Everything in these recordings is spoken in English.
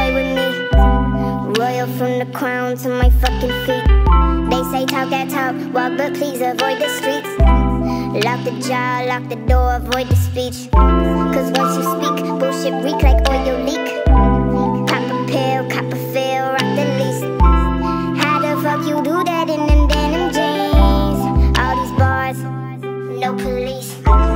play with me. Royal from the crown to my fucking feet. They say talk that talk, walk but please avoid the streets. Lock the jaw, lock the door, avoid the speech. Cause once you speak, bullshit reek like oil leak. Pop a pill, cop a feel, rock the least. How the fuck you do that in them denim jeans? All these bars, no police.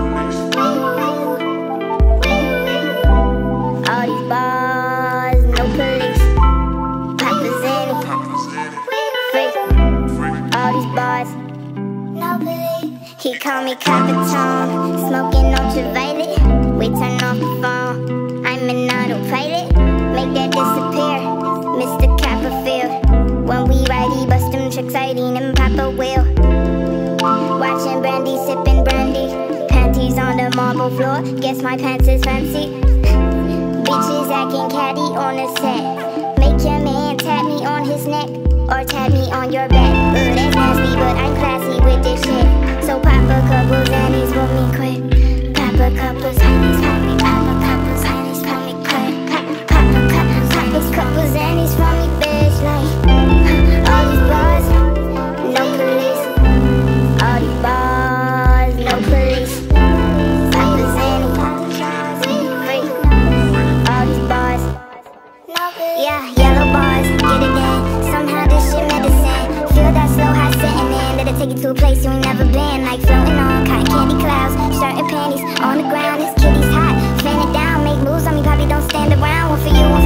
All these bars, no police. Papa Zanny, free. All these bars, no police. He call me Capitan, smoking ultraviolet. We turn off the phone, I'm an autopilot. Make that disappear, Mr. Copperfield. When we ride, he bust them tricks, I eat him Papa Will. Watching Brandy, sipping brandy. Panties on the marble floor, guess my pants is fancy. Bitches acting catty on the set. Make your man tap me on his neck, or tap me on your back. That's nasty, but I'm classy with this shit. So pop a couple Zannies for me quick. Pop a couple Zannies for me. Pop a couple Zannies for me quick. Pop a couple Zannies for me, bitch. Like all these bars, no police. All these bars, no police. Pop a Zanny, free. All these bars, no police. Yeah, yellow bars, get it in. Somehow this shit medicine. Feel that slow high setting in. That'll take you to a place you ain't never been. Like floating on cotton candy clouds. Shirt and panties on the ground. This kitty's hot. Fan it down, make moves on me. Probably don't stand around. One for you,